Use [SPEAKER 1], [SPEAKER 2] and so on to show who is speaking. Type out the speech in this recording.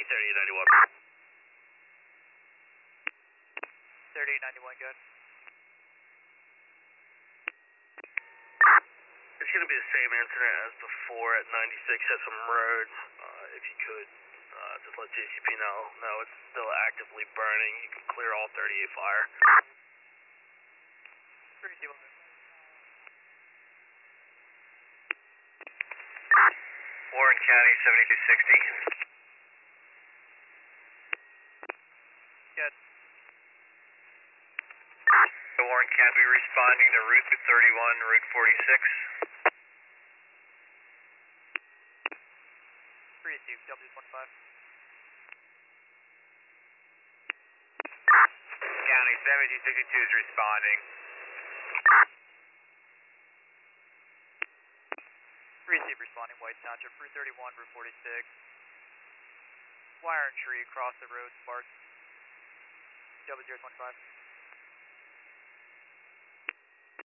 [SPEAKER 1] 3891.
[SPEAKER 2] 3891, good.
[SPEAKER 1] It's going to be the same incident as before at 96 Hessam Road. If you could, just let JCP know it's still actively burning. You can clear all 38 fire.
[SPEAKER 3] Warren County 7260.
[SPEAKER 2] Good.
[SPEAKER 3] Warren County responding to Route 31, Route 46.
[SPEAKER 2] 32, W25.
[SPEAKER 3] County 7262 is responding.
[SPEAKER 2] 32 responding, White Township, Route 31, Route 46. Wire and tree across the road, spark. W025.